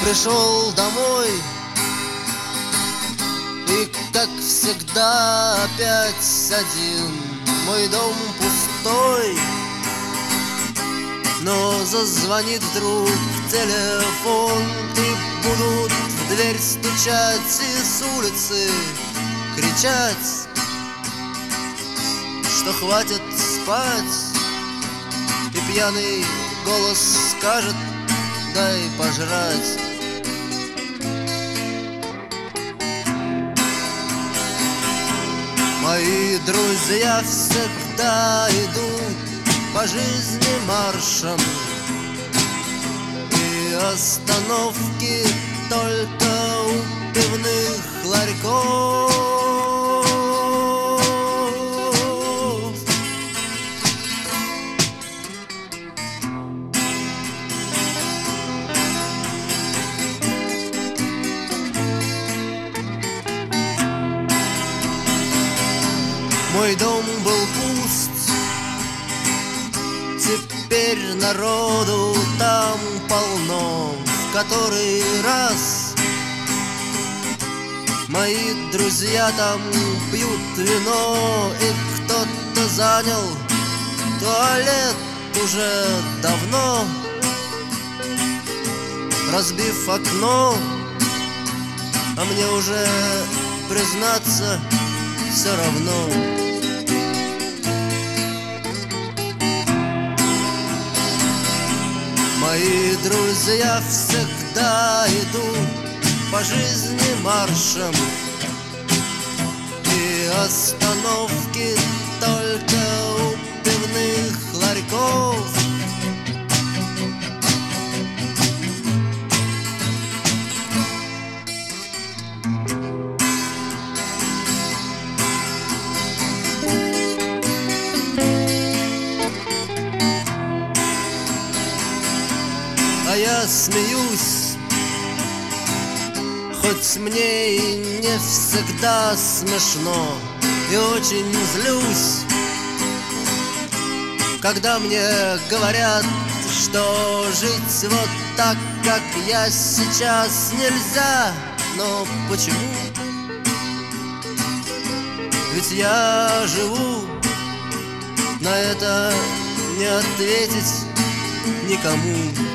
пришел домой, и, как всегда, опять один. Мой дом пустой, но зазвонит вдруг телефон, и будут в дверь стучать и с улицы кричать, что хватит спать. И пьяный голос скажет: дай пожрать. Мои друзья всегда идут по жизни маршем, и остановки только у пивных ларьков. Мой дом был пуст, теперь народу там полно. В который раз мои друзья там пьют вино, и кто-то занял туалет уже давно, разбив окно. А мне уже, признаться, все равно. Мои друзья всегда идут по жизни маршем, и остановки только у пивных ларьков. А я смеюсь, хоть мне и не всегда смешно, и очень злюсь, когда мне говорят, что жить вот так, как я сейчас, нельзя. Но почему? Ведь я живу, на это не ответить никому.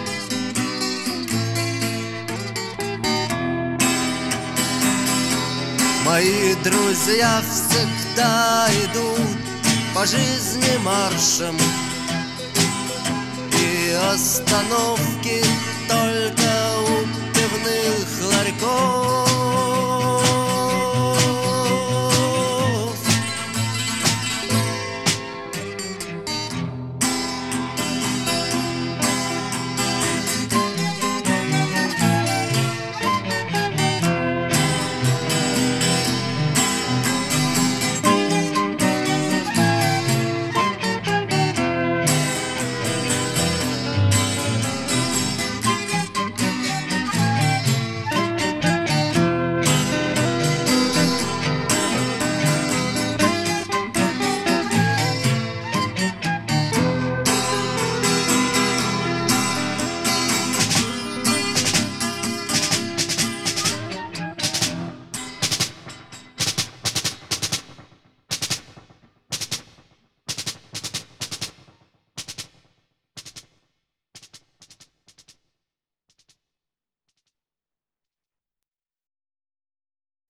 Мои друзья всегда идут по жизни маршем, и остановки только у пивных ларьков.